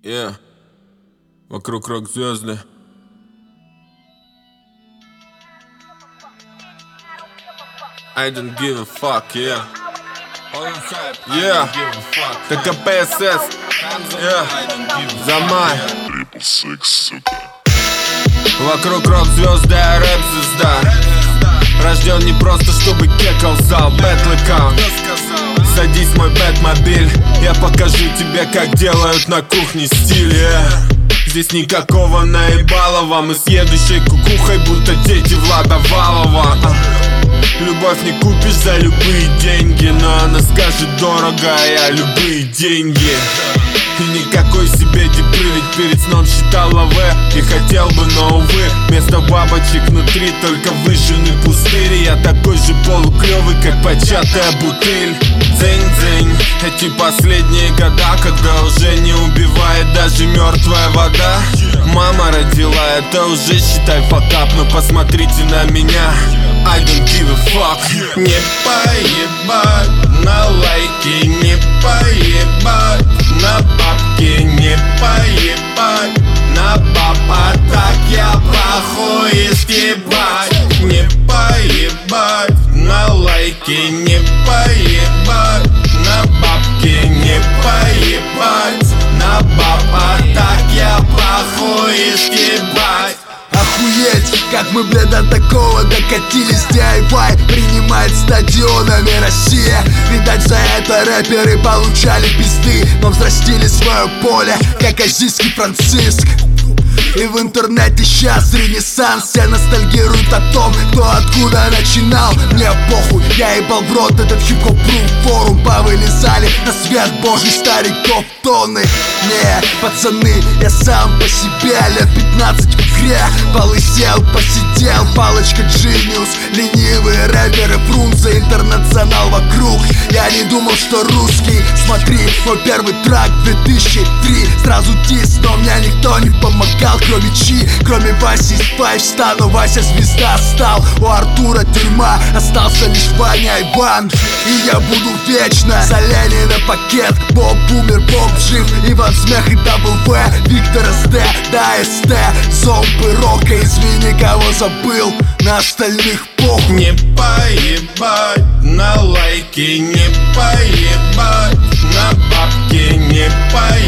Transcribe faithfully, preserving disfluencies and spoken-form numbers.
Yeah. Вокруг рок-звезды. I don't give a fuck, yeah. Yeah. ТКПСС. Yeah. Замай. Вокруг рок-звезды, а рэп-звезда. Рожден не просто, чтобы кекал зал. Бэтл аккаунт. Садись в мой бэтмобиль, я покажу тебе, как делают на кухне стиль, yeah. Здесь никакого наебалова, мы с едущей кукухой, будто дети Влада Валова. Любовь не купишь за любые деньги, но она скажет дорого, а я любые деньги. И никакой себе дипы, ведь перед сном считал лаве и хотел бы, но увы, вместо бабочек внутри только выжженный пустырь. И я такой же полуклёвый, как початая бутыль. Дзынь-дзынь, эти последние года, когда уже не убивает даже мертвая вода. Мама родила, это уже считай факап, но посмотрите на меня. I don't give a fuck. Не поебать на лайки, не поебать на бабки, не поебать на баб, а так я плохой ебать. Не поебать на лайки, не поебать на бабки, не поебать на баб, а так я плохой ебать. Охуеть, как мы, блядь, до такого докатились. ди ай вай принимает стадионами Россия. Видать, за это рэперы получали пизды, но взрастили свое поле, как азийский Франциск. И в интернете сейчас ренессанс. Все ностальгируют о том, кто откуда начинал. Мне похуй, я ебал в рот этот хип-хоп форум. Повылезали на свет божий стариков тонны. Не, пацаны, я сам по себе. Лет пятнадцать в игре, полысел, посидел. Палочка Genius, ленивые рэперы Фрунзе, интернационал вокруг. Я не думал, что русский. Смотри, мой первый трак две тысячи три. Сразу дис, но мне никто не помогал, кроме Чи, кроме Васи Спайш. Стану, Вася звезда стал. У Артура тюрьма, остался лишь Ваня Иван. И я буду вечно за Ленина пакет. Боб умер, Боб жив, Иван Смех и дабл вэ. Виктор СД, да СТ. Зомбы рока, извини, кого забыл. На остальных похуй. Не поебать на лайки, не поебать на бабки, не поебать